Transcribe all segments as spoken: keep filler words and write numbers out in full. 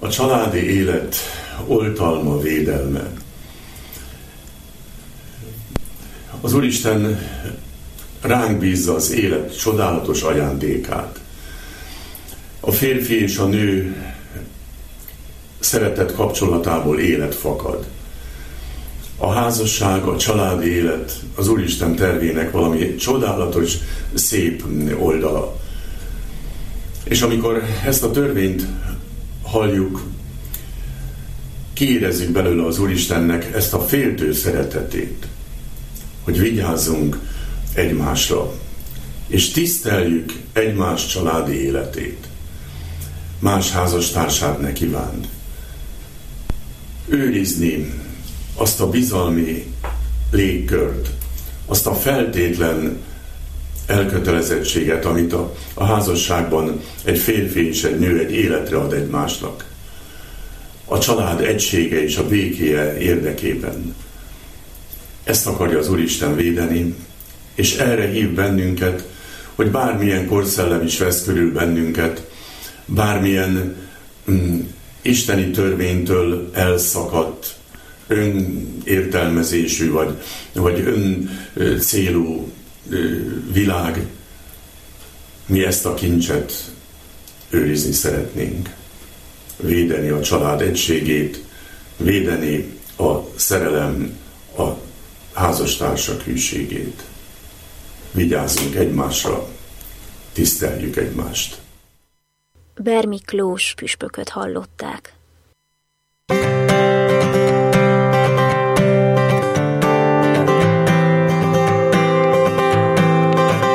A családi élet oltalma, védelme. Az Úristen ránk bízza az élet csodálatos ajándékát. A férfi és a nő szeretet kapcsolatából élet fakad. A házasság, a családi élet az Úristen tervének valami csodálatos, szép oldala. És amikor ezt a törvényt halljuk, kiérezzük belőle az Úristennek ezt a féltő szeretetét, hogy vigyázzunk egymásra, és tiszteljük egymás családi életét. Más házastársát ne kívánt. Őrizni azt a bizalmi légkört, azt a feltétlen elkötelezettséget, amit a, a házasságban egy férfi és egy nő egy életre ad egymásnak. A család egysége és a békéje érdekében. Ezt akarja az Úristen védeni, és erre hív bennünket, hogy bármilyen korszellem is vesz körül bennünket, bármilyen mm, isteni törvénytől elszakadt, önértelmezésű vagy, vagy öncélú világ, mi ezt a kincset őrizni szeretnénk. Védeni a család egységét, védeni a szerelem, a házastársak hűségét. Vigyázzunk egymásra, tiszteljük egymást. Ber Miklós püspököt hallották.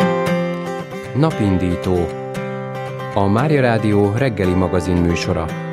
Napindító. A Mária Rádió reggeli magazin műsora.